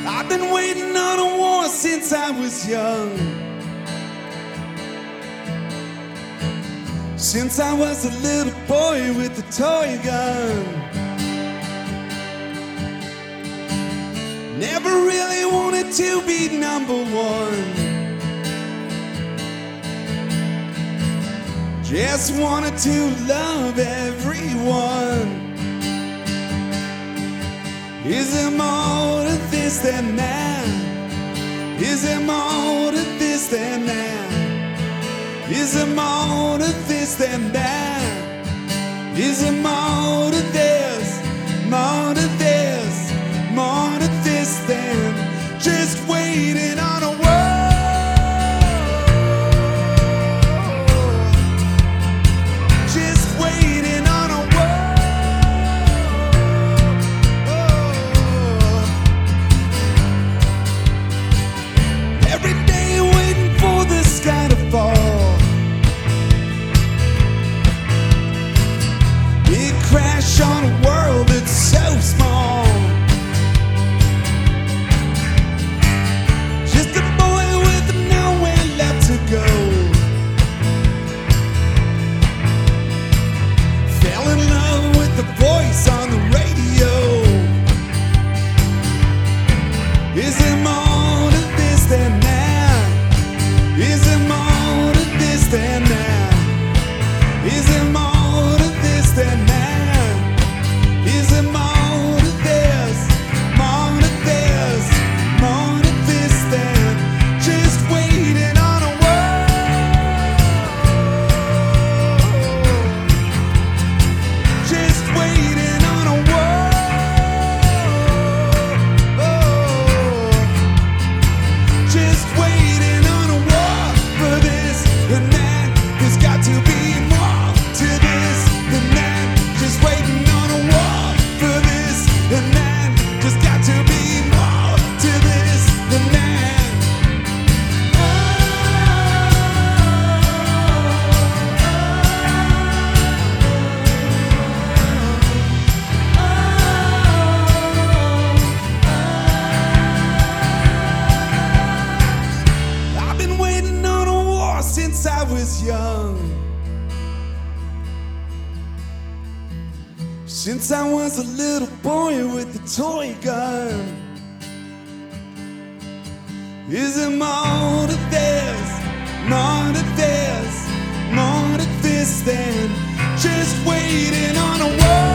I've been waiting on a war since I was young. Since I was a little boy with a toy gun. Never really wanted to be number one. Just wanted to love everyone. Is there more to this than that? Is there more to this than that? Is there more to this than that? Is there more to this? More to this? More to this than just waiting on a world? Just waiting on a world. Every day waiting for the sky to fall. Big crash on a world that's so small. Just a boy with nowhere left to go. Fell in love with the voice on the radio. Is there more to this than that? Is there more to this than that? Is there more to this than that? Is there more to this? More to this? More to this than just waiting on a world? Just waiting on a world. Just waiting on a world for this and that. There's got to be more to this than that. Just waiting on a world for this and that. Just got to be more to this than that. I've been waiting on a war since I was young. Since I was a little boy with a toy gun. Is there more to this? More to this? More to this than just waiting on a world?